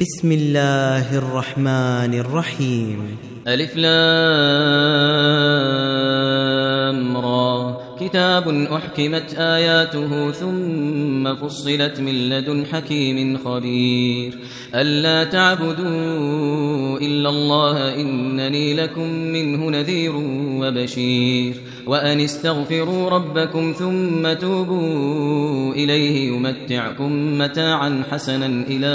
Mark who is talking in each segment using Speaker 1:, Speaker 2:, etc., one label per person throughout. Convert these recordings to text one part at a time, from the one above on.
Speaker 1: بسم الله الرحمن الرحيم.
Speaker 2: ألف لام را كتاب أحكمت آياته ثم فصلت من لدن حكيم خبير ألا تعبدوا إلا الله إنني لكم منه نذير وبشير وأن استغفروا ربكم ثم توبوا إليه يمتعكم متاعا حسنا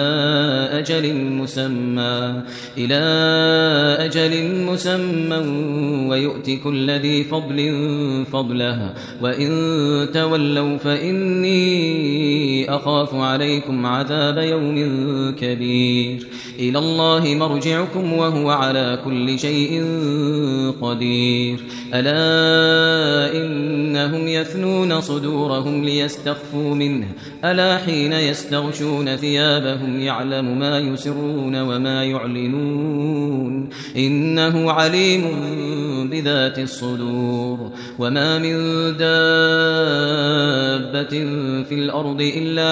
Speaker 2: إلى أجل مسمى ويؤتي كل ذي فضل فضله وإن تولوا فإني أخاف عليكم عذاب يوم كبير إلى الله مرجعكم وهو على كل شيء قدير ألا إنهم يثنون صدورهم ليستخفوا منه ألا حين يستغشون ثيابهم يعلم ما يسرون وما يعلنون إنه عليم بذات الصدور وما من دابة في الأرض إلا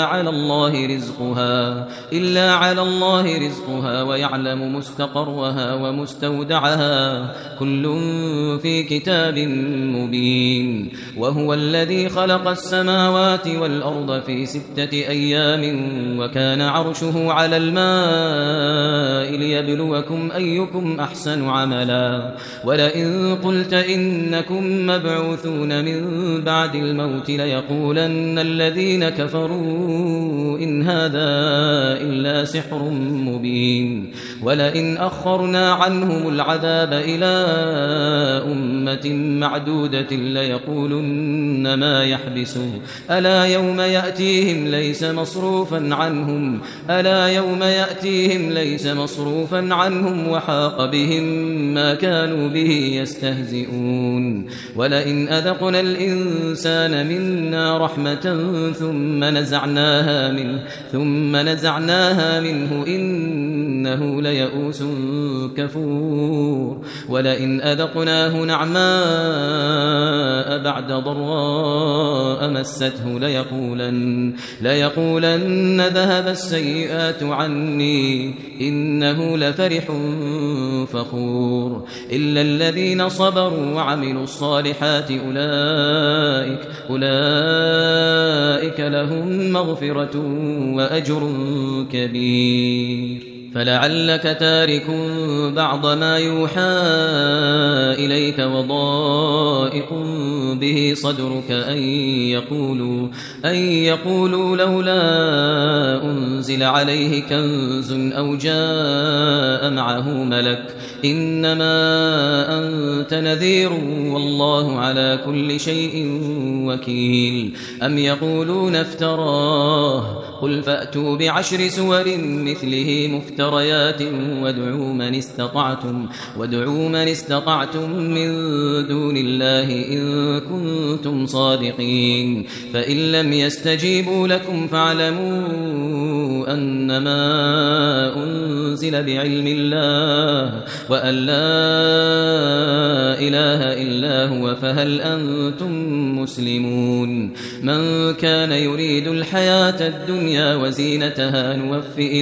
Speaker 2: على الله رزقها ويعلم مستقرها ومستودعها كل في كتاب مبين وهو الذي خلق السماوات والأرض في 6 أيام وكان عرشه على الماء ليبلوكم أيكم أحسن عملا ولئن قلت إنكم مبعوثون من بعد الموت ليقولن الذين كفروا إن هذا إلا سحر مبين ولئن أخرنا عنهم العذاب إلى أمة معدودة ليقولن ما يحبسه ألا يوم يأتيهم ليس مصروفا عنهم وحاق بهم ما كانوا به يستهزئون ولئن أذقنا الإنسان منا رحمة ثم نزعناها منه إنه ليئوس كفور ولئن أذقناه نعماء بعد ضراء مسته ليقولن ذهب السيئات عني إنه لفرح فخور إلا الذين صبروا وعملوا الصالحات أولئك لهم مغفرة وأجر كبير فلعلك تارك بعض ما يوحى إليك وضائق به صدرك أن يقولوا لولا أنزل عليه كنز أو جاء معه ملك إنما أنت نذير والله على كل شيء وكيل أم يقولون افتراه قل فأتوا ب10 سور مثله مفتريات وادعوا من استطعتم من دون الله إن كنتم صادقين فإن لم يستجيبوا لكم فاعلموا أنما أنزل بعلم الله وأن لا إله إلا هو فهل أنتم مسلمون من كان يريد الحياة الدنيا وزينتها نوفي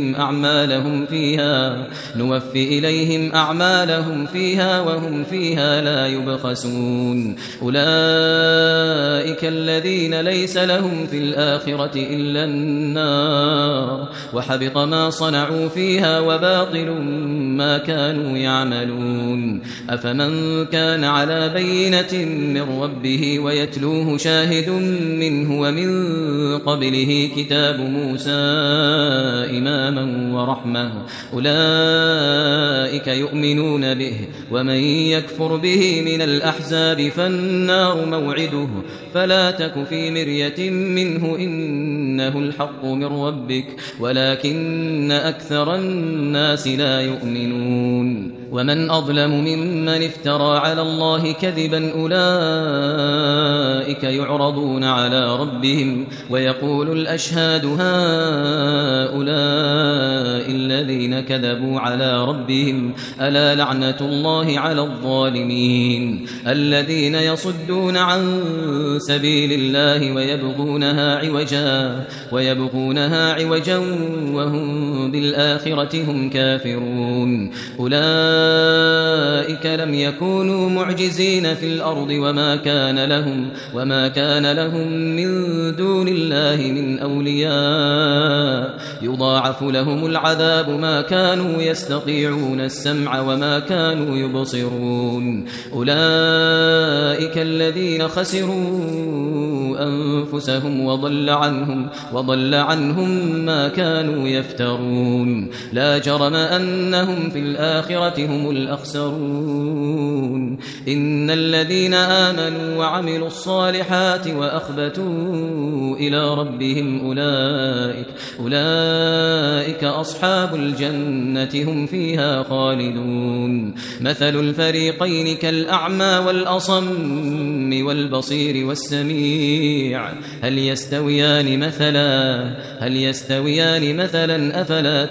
Speaker 2: إليهم أعمالهم فيها وهم فيها لا يبخسون أولئك الذين ليس لهم في الآخرة إلا النار وحبط ما صنعوا فيها وباطل ما كانوا يعملون أفمن كان على بينة من ربه ويتلوه شاهد منه ومن قبله كتاب موسى إماما ورحمة أولئك يؤمنون به ومن يكفر به من الأحزاب فالنار موعده فلا تك في مرية منه إنه الحق من ربك ولكن أكثر الناس لا يؤمنون ومن أظلم ممن افترى على الله كذبا أولئك يعرضون على ربهم ويقول الأشهاد هؤلاء الذين كذبوا على ربهم ألا لعنة الله على الظالمين الذين يصدون عن سبيل الله ويبغونها عوجا وهم بالآخرة هم كافرون أولئك لم يكونوا معجزين في الأرض وما كان لهم من دون الله من أولياء يضاعف لهم العذاب ما كانوا يستطيعون السمع وما كانوا يبصرون أولئك الذين خسروا أنفسهم وضل عنهم ما كانوا يفترون لا جرم أنهم في الآخرة هم الأخسرون إن الذين آمنوا وعملوا الصالحات وأخبتوا إلى ربهم أولئك أصحاب الجنة هم فيها خالدون مثل الفريقين كالأعمى والأصم والبصير والسميع هل يستويان مثلا أفلا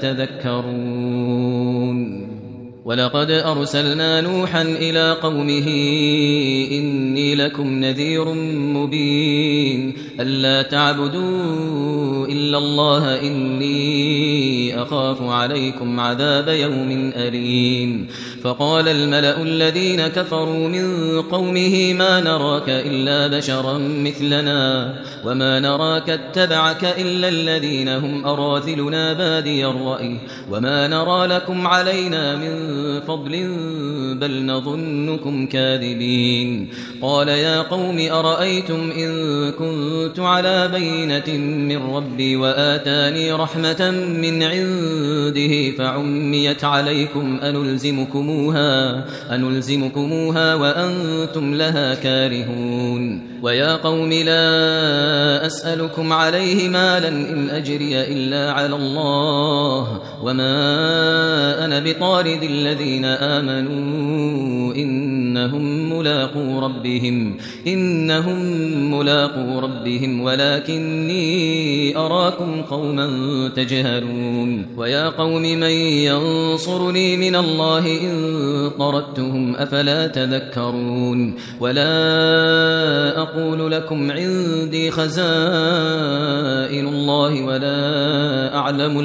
Speaker 2: تذكرون ولقد أرسلنا نوحا إلى قومه إني لكم نذير مبين ألا تعبدوا إلا الله إني أخاف عليكم عذاب يوم أليم فقال الملأ الذين كفروا من قومه ما نراك إلا بشرا مثلنا وما نراك اتبعك إلا الذين هم أراذلنا بادي الرأي وما نرى لكم علينا من فضل بل نظنكم كاذبين قال يا قوم أرأيتم إن كنت على بينة من ربي وآتاني رحمة من عنده فعميت عليكم أنلزمكموها وأنتم لها كارهون ويا قوم لا أسألكم عليه مالا إن أجري إلا على الله وما أنا بطارد الذين آمنوا إنهم ملاقو ربهم ولكني أراكم قوما تجهلون ويا قوم من ينصرني من الله إن طردتهم أفلا تذكرون ولا أقول لكم عندي خزائن الله ولا أعلم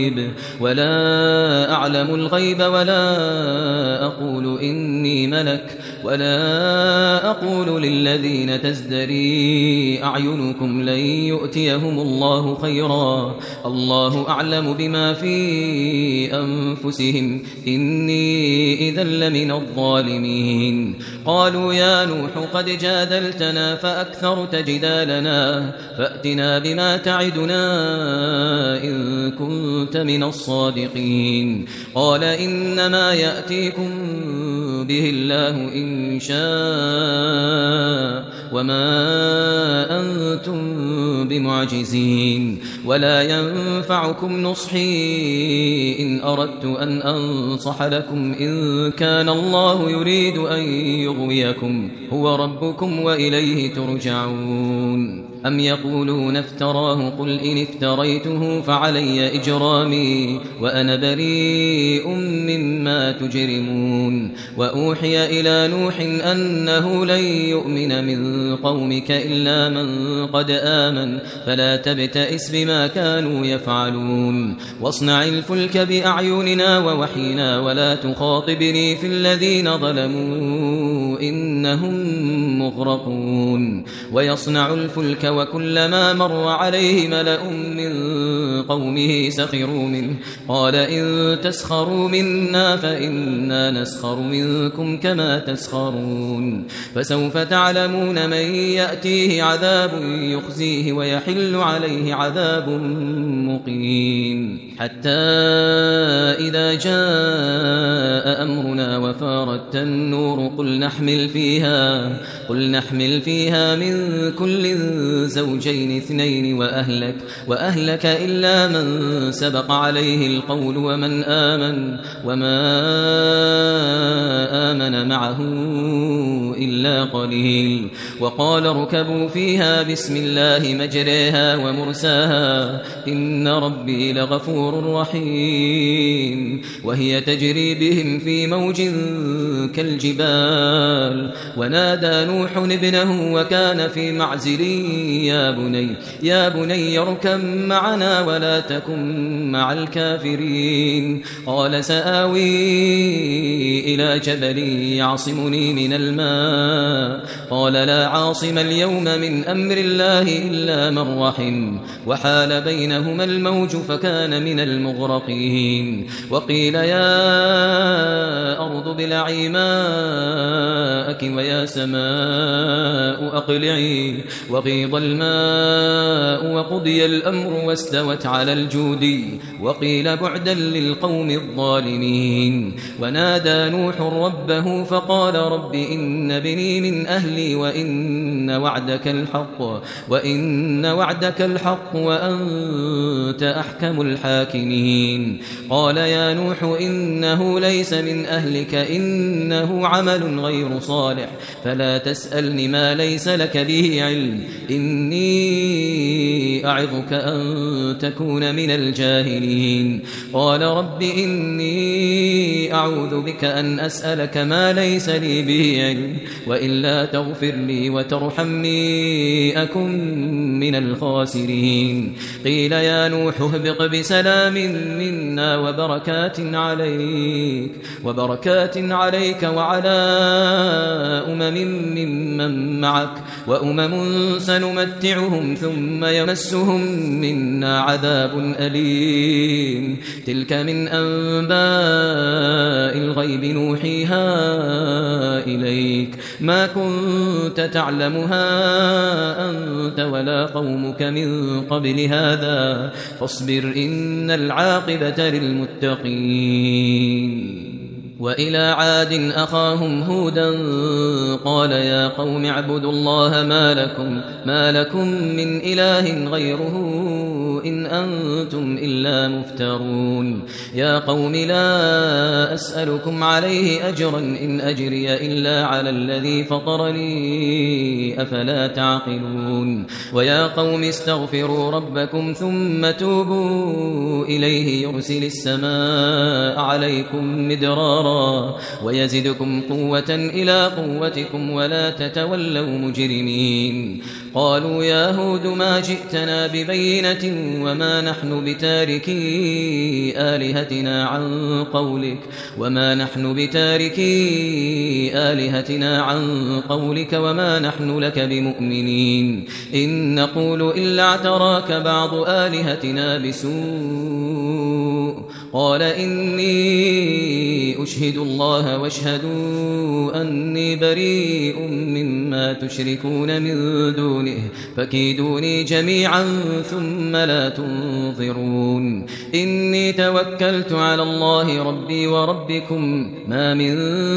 Speaker 2: الغيب ولا أقول إني ملك ولا أقول للذين تزدري أعينكم لن يؤتيهم الله خيرا الله أعلم بما في أنفسهم إني إذا لمن الظالمين قالوا يا نوح قد جادلتنا فأكثرت جدالنا فأتنا بما تعدنا إن كنت من الصادقين قال إنما يأتيكم به الله إن شاء وما أنتم بمعجزين ولا ينفعكم نصحي إن أردت أن أنصح لكم إن كان الله يريد أن يغويكم هو ربكم وإليه ترجعون أم يقولون افتراه قل إن افتريته فعلي إجرامي وأنا بريء مما تجرمون وأوحي إلى نوح أنه لن يؤمن من قومك إلا من قد آمن فلا تبتئس بما كانوا يفعلون واصنع الفلك بأعيننا ووحينا ولا تخاطبني في الذين ظلموا إنهم مغرقون ويصنع الفلك وكلما مر عليه ملأ من قومه سخروا منه قال إن تسخروا منا فإنا نسخر منكم كما تسخرون فسوف تعلمون من يأتيه عذاب يخزيه ويحل عليه عذاب مقيم حتى إذا جاء أمرنا وفارت النور قل نحمل فيها من كل زوجين اثنين وأهلك إلا من سبق عليه القول وما آمن معه إلا قليل وقال اركبوا فيها بسم الله مجريها ومرساها إن ربي لغفور رحيم وهي تجري بهم في موج كالجبال ونادى نوح ابنه وكان في معزل يا بني اركب معنا ولا تكن مع الكافرين قال سآوي إلى جبل يعصمني من الماء قال لا عاصم اليوم من أمر الله إلا من رحم وحال بينهما الموج فكان من المغرقين وقيل يا أرض ابلعي ماءك ويا سماء أقلعي وغيض الماء وقضي الأمر واستوت على الجودي وقيل بعدا للقوم الظالمين ونادى نوح ربه فقال رب إن ابني من أهلي وإن وعدك الحق وأنت أحكم الحاكمين قال يا نوح إنه ليس من أهلك إنه عمل غير صالح فلا تسألني ما ليس لك به علم إني أعظك أن تكون من الجاهلين قال رب إني أعوذ بك أن أسألك ما ليس لي به علم وإلا تغفر لي وترحمني أكن من الخاسرين قيل يا نوح اهبط بسلام منا وبركات عليك وعلى ممن معك سنمتعهم ثم يمسهم منا عذاب أليم تلك من أنباء الغيب نوحيها إليك ما كنت تعلمها أنت ولا قومك من قبل هذا فاصبر إن العاقبة للمتقين وإلى عاد أخاهم هودا قال يا قوم اعبدوا الله ما لكم من إله غيره إن أنتم إلا مفترون يا قوم لا أسألكم عليه أجرا إن أجري إلا على الذي فطرني أفلا تعقلون ويا قوم استغفروا ربكم ثم توبوا إليه يرسل السماء عليكم مدرارا ويزدكم قوة إلى قوتكم ولا تتولوا مجرمين قالوا يا هود ما جئتنا ببينة وما نحن بتاركي آلهتنا عن قولك وما نحن لك بمؤمنين إن نقول إلا اعتراك بعض آلهتنا بسوء قال إني أشهد الله واشهدوا أني بريء مما تشركون من دونه فكيدوني جميعا ثم لا تنظرون إني توكلت على الله ربي وربكم ما من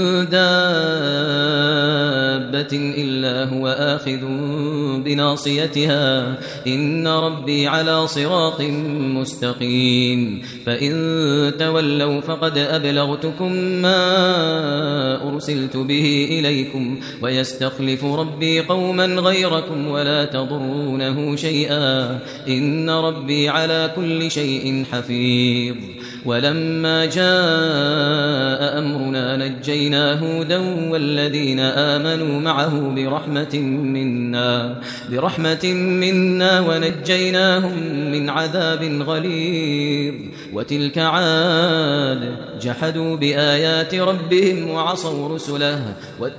Speaker 2: دابة إلا هو آخذ بناصيتها إن ربي على صراط مستقيم فإن تولوا فقد أبلغتكم ما أرسلت به إليكم ويستخلف ربي قوما غيركم ولا تضرونه شيئا إن ربي على كل شيء حفيظ ولما جاء أمرنا نجينا هودا والذين آمنوا معه برحمة منا ونجيناهم من عذاب غليظ وتلك عاد جحدوا بآيات ربهم وعصوا رسله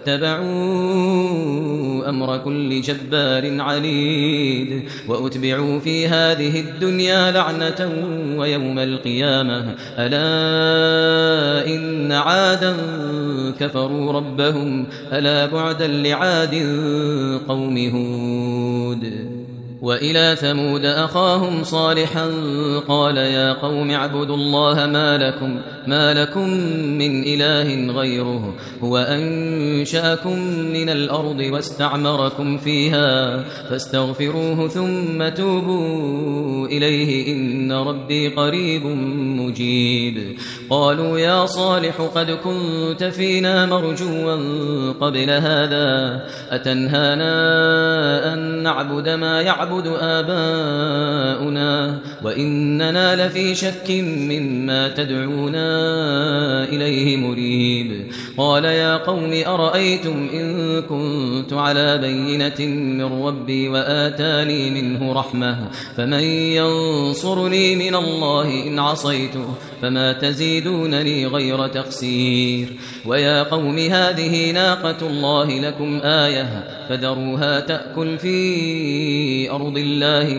Speaker 2: واتبعوا أمر كل جبار عنيد وأتبعوا في هذه الدنيا لعنة ويوم القيامة ألا إن عادا كفروا ربهم ألا بعدا لعاد قوم هود وإلى ثمود أخاهم صالحا قال يا قوم اعبدوا الله ما لكم من إله غيره هو أنشأكم من الأرض واستعمركم فيها فاستغفروه ثم توبوا إليه إن ربي قريب مجيب. قالوا يا صالح قد كنت فينا مرجوا قبل هذا أتنهانا أن نعبد ما يعبد آباؤنا وإننا لفي شك مما تدعونا إليه مريب. قال يا قوم أرأيتم إن كنت على بينة من ربي وآتاني منه رحمة فمن ينصرني من الله إن عصيته فما تزيدونني غير تخسير. ويا قوم هذه ناقة الله لكم آية فذروها تأكل في أرض الله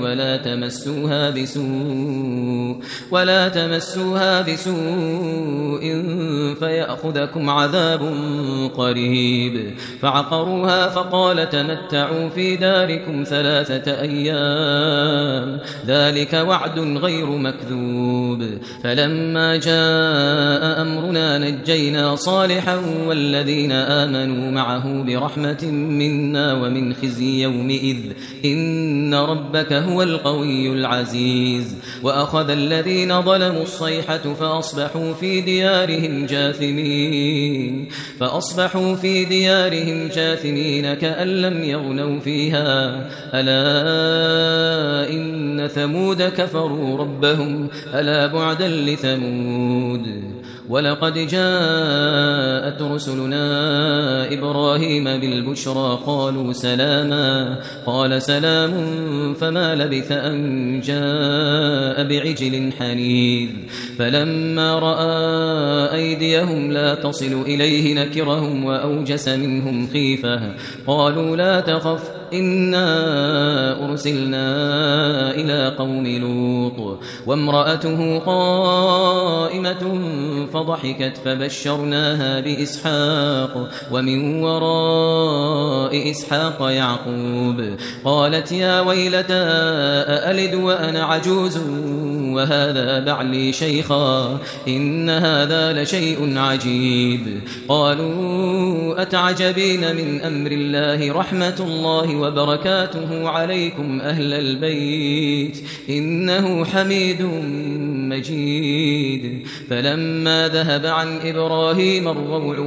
Speaker 2: ولا تمسوها بسوء فيأخذكم عذاب قريب. فعقروها فقال تمتعوا في داركم 3 أيام ذلك وعد غير مكذوب. فلما جاء أمرنا نجينا صالحا والذين آمنوا معه برحمة منا ومن خزي يومئذ إن ربك هو القوي العزيز. وأخذ الذين ظلموا الصيحة فأصبحوا في ديارهم جاثمين كأن لم يغنوا فيها ألا إن ثمود كفروا ربهم ألا بعدا لثمود. ولقد جاءت رسلنا إبراهيم بالبشرى قالوا سلاما قال سلام فما لبث أن جاء بعجل حنيذ. فلما رأى أيديهم لا تصل إليه نكرهم وأوجس منهم خيفة قالوا لا تخف إنا أرسلنا إلى قوم لوط وامرأته قائمة فضحكت فبشرناها بإسحاق ومن وراء إسحاق يعقوب. قالت يا ويلتى أألد وأنا عجوز وهذا بعلي شيخا إن هذا لشيء عجيب. قالوا أتعجبين من أمر الله رحمة الله وبركاته عليكم أهل البيت إنه حميد مجيد. فلما ذهب عن إبراهيم الروع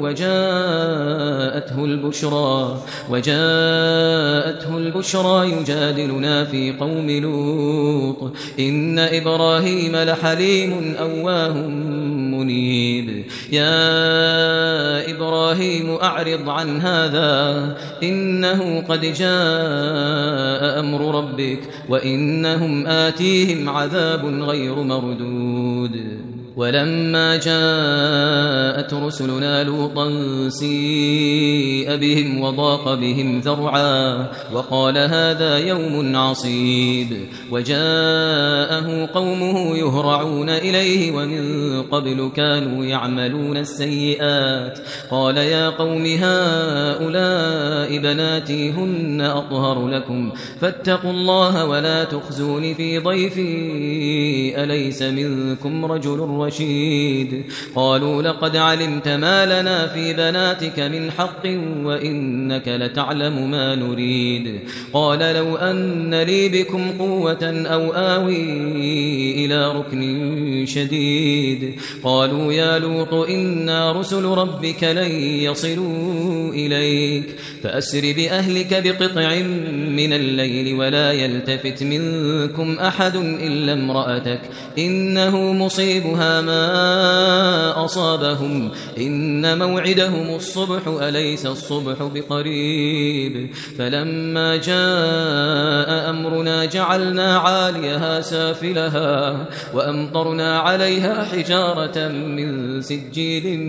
Speaker 2: وجاءته البشرى يجادلنا في قوم لوط إن إبراهيم لحليم أواه منيب. يا إبراهيم أعرض عن هذا إنه قد جاء أمر ربك وإنهم آتيهم عذاب غير مردود. ولما جاءت رسلنا لوطا سيء بهم وضاق بهم ذرعا وقال هذا يوم عصيب. وجاءه قومه يهرعون إليه ومن قبل كانوا يعملون السيئات قال يا قوم هؤلاء بناتي هن أطهر لكم فاتقوا الله ولا تخزون في ضيفي أليس منكم رجل رشيد. قالوا لقد علمت ما لنا في بناتك من حق وإنك لتعلم ما نريد. قال لو أن لي بكم قوة أو آوي إلى ركن شديد. قالوا يا لوط إنا رسل ربك لن يصلوا إليك فأسر بأهلك بقطع من الليل ولا يلتفت منكم أحد إلا امرأتك إنه مصيبها ما أصابهم إن موعدهم الصبح أليس الصبح بقريب. فلما جاء أمرنا جعلنا عاليها سافلها وأمطرنا عليها حجارة من سجيل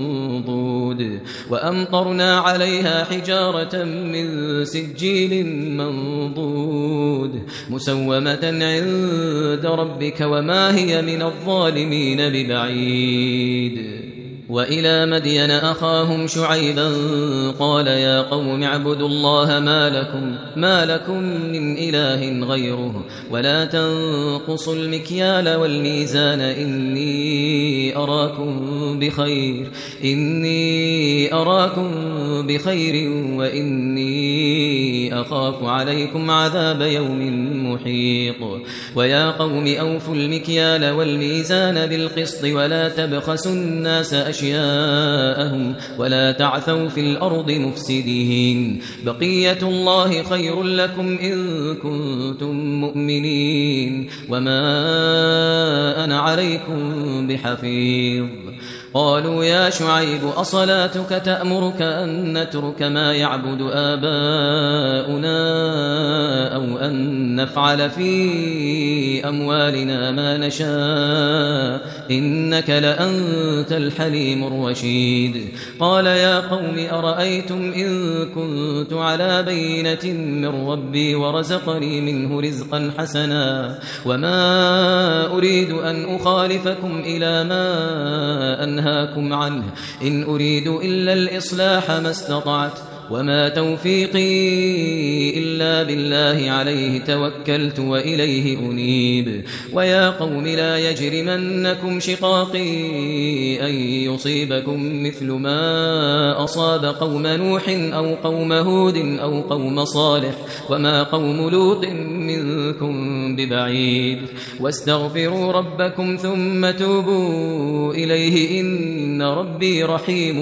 Speaker 2: منضود مسومة عند ربك وما هي من الظالمين ببعيد. وإلى مدين أخاهم شعيبا قال يا قوم اعبدوا الله ما لكم من إله غيره ولا تنقصوا المكيال والميزان إني أراكم بخير وإني أخاف عليكم عذاب يوم محيط ويا قوم أوفوا المكيال والميزان بالقسط ولا تبخسوا الناس أشياءهم ولا تعثوا في الأرض مفسدين بقية الله خير لكم إن كنتم مؤمنين وما أنا عليكم بحفيظ قالوا يا شعيب أصلاتك تأمرك أن نترك ما يعبد آباؤنا أو أن نفعل في أموالنا ما نشاء إنك لأنت الحليم الرشيد قال يا قوم أرأيتم إن كنت على بينة من ربي ورزقني منه رزقا حسنا وما أريد أن أخالفكم إلى ما أنهاكم عنه إن أريد إلا الإصلاح ما استطعت وما توفيقي إلا بالله عليه توكلت وإليه أنيب ويا قوم لا يجرمنكم شقاقي أن يصيبكم مثل ما أصاب قوم نوح أو قوم هود أو قوم صالح وما قوم لوط منكم ببعيد واستغفروا ربكم ثم توبوا إليه إن ربي رحيم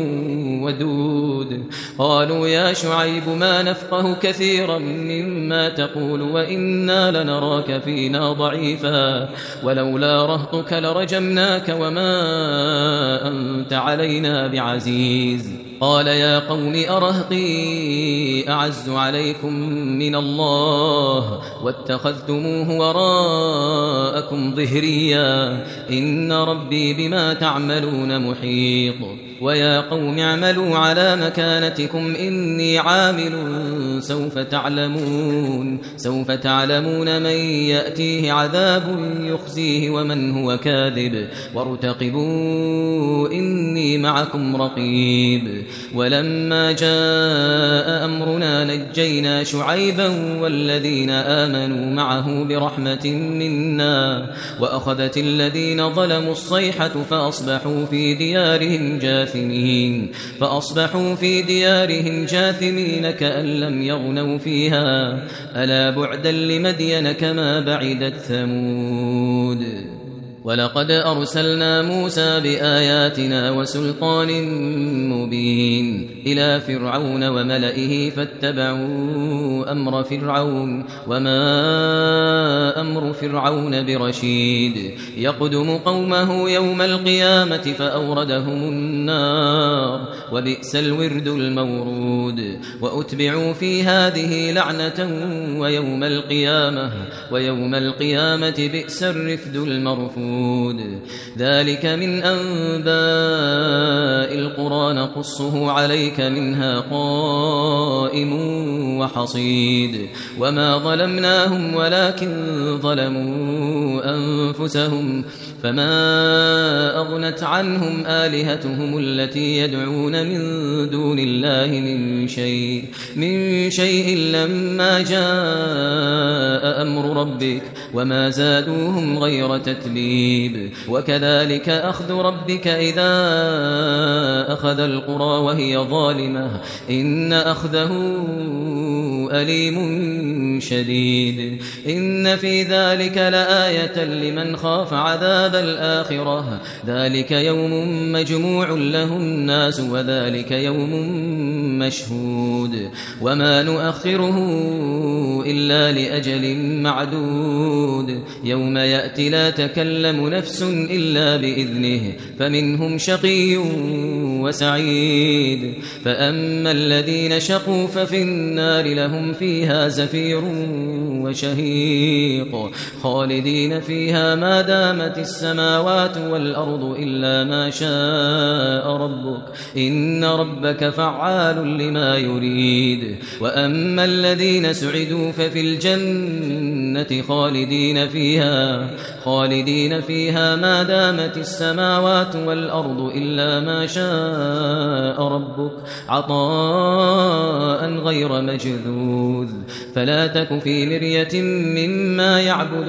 Speaker 2: ودود قالوا يا شعيب ما نفقه كثيرا مما تقول وإنا لنراك فينا ضعيفا ولولا رهطك لرجمناك وما أنت علينا بعزيز قال يا قوم أرهطي أعز عليكم من الله واتخذتموه وراءكم ظهريا إن ربي بما تعملون محيط ويا قوم اعملوا على مكانتكم إني عامل سوف تعلمون من يأتيه عذاب يخزيه ومن هو كاذب وارتقبوا إني معكم رقيب ولما جاء أمرنا نجينا شعيبا والذين آمنوا معه برحمة منا وأخذت الذين ظلموا الصيحة فأصبحوا في ديارهم جاثمين كأن لم يغنوا فيها ألا بعدا لمدين كما بعدت ثمود ولقد أرسلنا موسى بآياتنا وسلطان مبين إلى فرعون وملئه فاتبعوا أمر فرعون وما أمر فرعون برشيد يقدم قومه يوم القيامة فأوردهم النار وبئس الورد المورود وأتبعوا في هذه لعنة ويوم القيامة بئس الرفد المرفود ذلك من أنباء القرى نقصه عليك منها قائم وحصيد وما ظلمناهم ولكن ظلموا أنفسهم فما أغنت عنهم آلهتهم التي يدعون من دون الله من شيء لما جاء أمر ربك وما زادوهم غير تتبيب وكذلك أخذ ربك إذا أخذ القرى وهي ظالمة إن أخذه أليم شديد إن في ذلك لآية لمن خاف عذاب الآخرة ذلك يوم مجموع له الناس وذلك يوم مشهود وما نؤخره إلا لأجل معدود يوم يأتي لا تكلم نفس إلا بإذنه فمنهم شقي وسعيد فأما الذين شقوا ففي النار لهم فيها زفير وشهيق خالدين فيها ما دامت السماوات والأرض إلا ما شاء ربك إن ربك فعال لما يريد وأما الذين سعدوا ففي الجنة خالدين فيها خالدين فيها ما دامت السماوات والأرض إلا ما شاء ربك عطاء غير مجذوذ فلا تك في مرية مما يعبد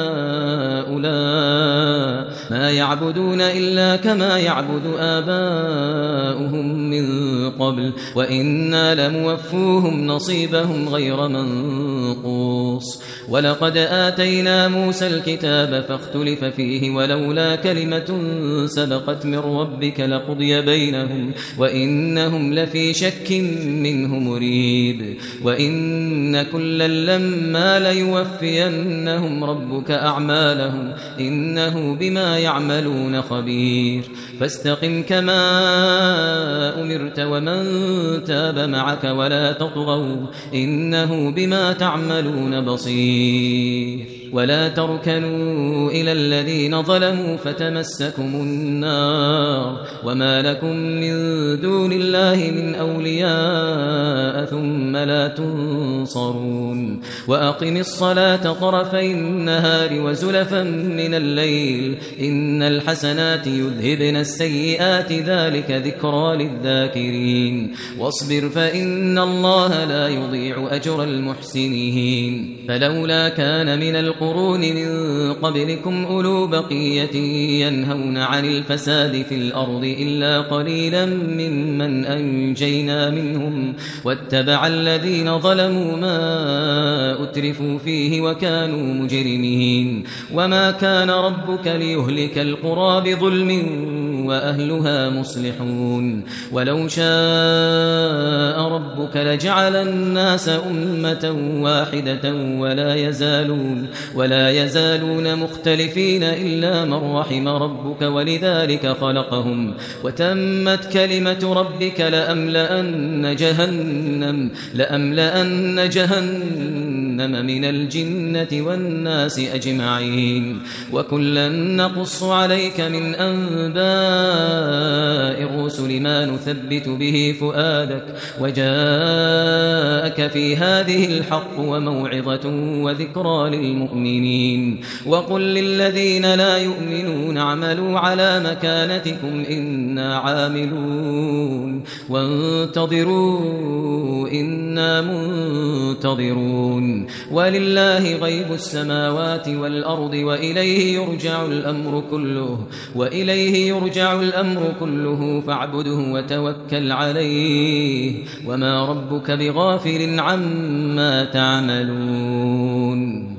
Speaker 2: هؤلاء ما يعبدون إلا كما يعبد آباؤهم من قبل وإنا لموفوهم نصيبهم غير منقوص ولقد آتينا موسى الكتاب فاختلف فيه ولولا كلمة سبقت من ربك لقضي بينهم وإنهم لفي شك منه مريب وإن كلا لما ليوفينهم ربك أعمالهم إنه بما يعملون خبير فاستقم كما أمرت ومن تاب معك ولا تطغوا إنه بما تعملون بصير ولا تركنوا إلى الذين ظلموا فتمسكم النار وما لكم من دون الله من أولياء ثم لا تنصرون وأقم الصلاة طرفي النهار وزلفا من الليل إن الحسنات يذهبن السيئات ذلك ذكرى للذاكرين واصبر فإن الله لا يضيع أجر المحسنين فلولا كان من القرون من قبلكم أولو بقية ينهون عن الفساد في الأرض إلا قليلا ممن أنجينا منهم واتبع الذين ظلموا ما أترفوا فيه وكانوا مجرمين وما كان ربك ليهلك القرى بظلم وأهلها مصلحون ولو شاء ربك لجعل الناس أمة واحدة ولا يزالون مختلفين إلا من رحم ربك ولذلك خلقهم وتمت كلمة ربك لأملأن جهنم من الجنة والناس أجمعين وكلا نقص عليك من أنباء الرسل ما نثبت به فؤادك وجاءك في هذه الحق وموعظة وذكرى للمؤمنين وقل للذين لا يؤمنون اعملوا على مكانتكم إنا عاملون وانتظروا إنا منتظرون ولله غيب السماوات والأرض وإليه يرجع الأمر كله فاعبده وتوكل عليه وما ربك بغافل عما تعملون